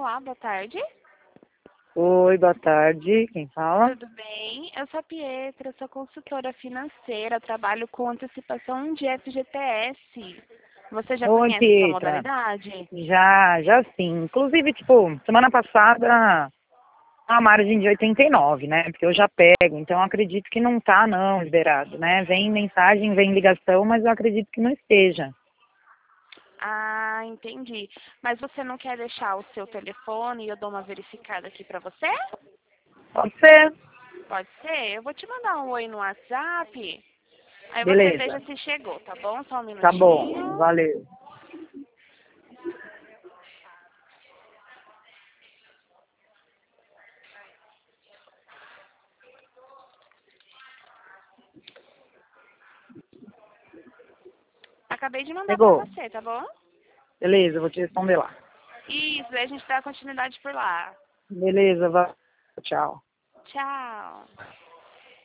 Olá, boa tarde. Oi, boa tarde. Quem fala? Tudo bem? Eu sou a Pietra, sou consultora financeira, trabalho com antecipação de FGTS. Você já Oi, conhece essa Pietra. modalidade? Já sim. Inclusive, semana passada, a margem de 89, né? Porque eu já pego, então eu acredito que não tá, não, liberado, né? Vem mensagem, vem ligação, mas eu acredito que não esteja. Ah, entendi. Mas você não quer deixar o seu telefone e eu dou uma verificada aqui pra você? Pode ser? Pode ser? Eu vou te mandar um oi no WhatsApp. Aí você veja Beleza. se chegou, tá bom? Só um Tá bom. minutinho. Valeu. Acabei de mandar pra Chegou. você, tá bom? Beleza, eu vou te responder lá. Isso, aí a gente dá continuidade por lá. Beleza, tchau. Tchau.